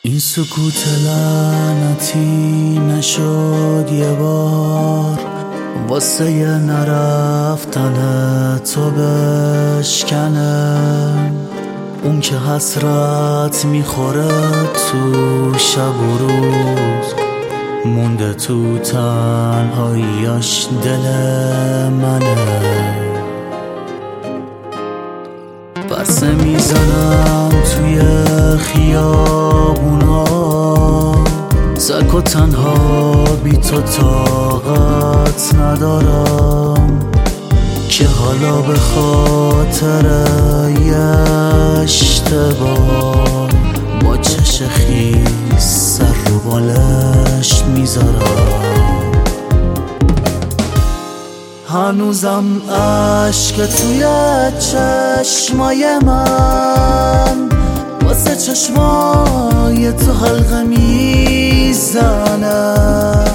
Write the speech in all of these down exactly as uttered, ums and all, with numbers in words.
این سکوت لعنتی نشد یه بار واسه یه نرفتن تو بشکنم، اون که حسرت میخوره تو شب و روز، مونده تو تنهاییاش دل منه. بسه میزنم توی خیابونا، سک و تنها بی تو طاقت ندارم، که حالا به خاطر یه اشتباه با چش خیس سر رو بالش میذارم. هنوزم عشق توی چشمای من واسه چشمای تو حلقه میزنه،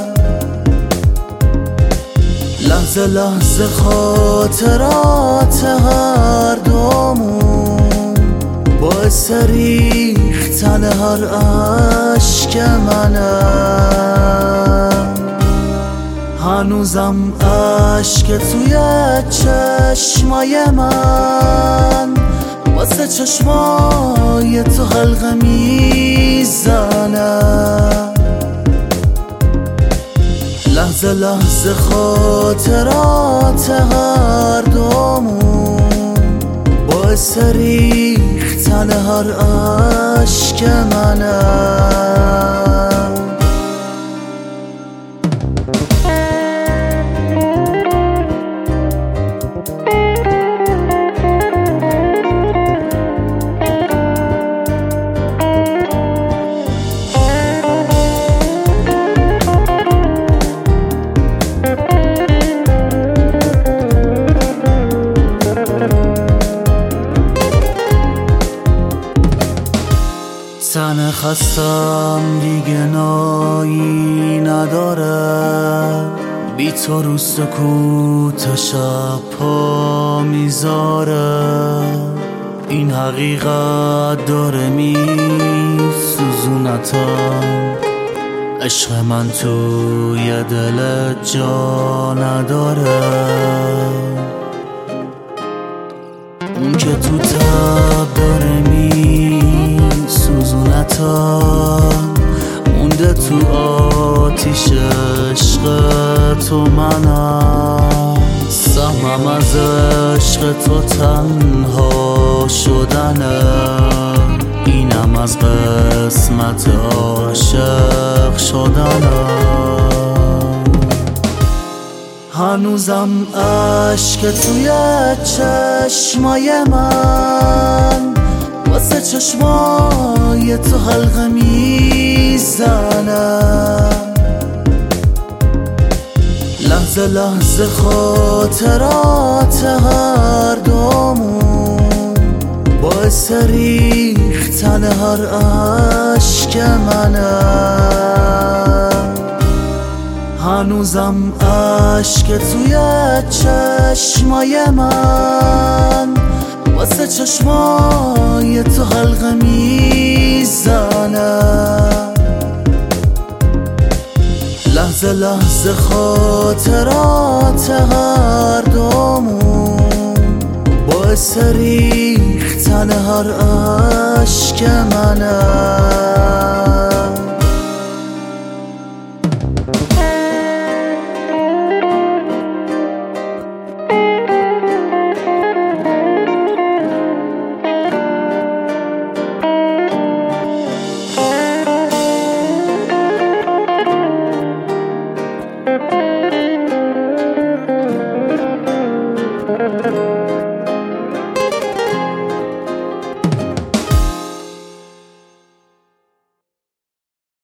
لحظه لحظه خاطرات هر دومون باعث ریختن هر عشق منه. هنوزم عشق توی چشمای من واسه چشمای تو حلقه میزنه، لحظه لحظه خاطرات هر دومون باعث ریختن هر عشق منه. تن خستم دیگه نایی نداره، بی تو رو سکوت شب پا میذاره، این حقیقت داره میسوزونتم، عشق من توی دل جا نداره، اون که تو تب داره میسوزونتم، مونده تو آتیش عشق تو منم، سهمم از عشق تو تنها شدنه، اینم از قسمت عاشق شدنه. هنوزم عشق توی چشمای من واسه چشمای تو حلقه میزنه، لحظه لحظه خاطرات هر دومون باعث ریختن هر عشق منه. هنوزم عشق توی چشمای من واسه چشمای تو حلقه میزنه، لحظه لحظه خاطرات هر دومون باعث ریختن هر عشق منه. Thank you.